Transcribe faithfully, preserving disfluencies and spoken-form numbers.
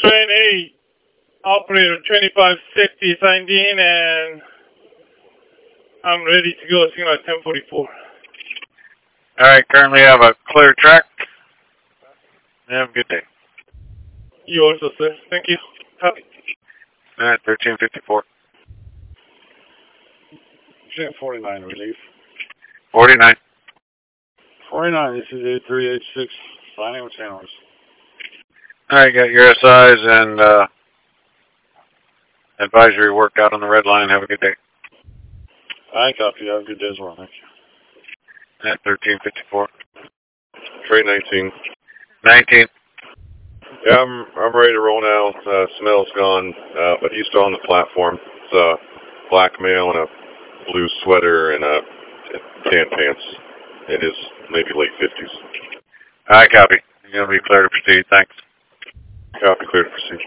train eight, operator twenty-five sixty signed in, and I'm ready to go. Signal at ten forty-four. All right, currently have a clear track. Have a good day. You also, sir. Thank you. Copy. All right, thirteen fifty-four. forty-nine, relief. forty-nine. forty-nine, this is eight three eight six. Signing with Saint Louis. All right, got your S Is and uh, advisory work out on the red line. Have a good day. I copy. Have a good day as well. Thank you. At thirteen fifty-four. Freight nineteen. nineteen. Yeah, I'm I'm ready to roll now. Uh, Smell's gone, uh, but he's still on the platform. It's a black male in a blue sweater and a tan pants. It is maybe late fifties. All right, copy. You're going to be clear to proceed. Thanks. Copy, clear to proceed.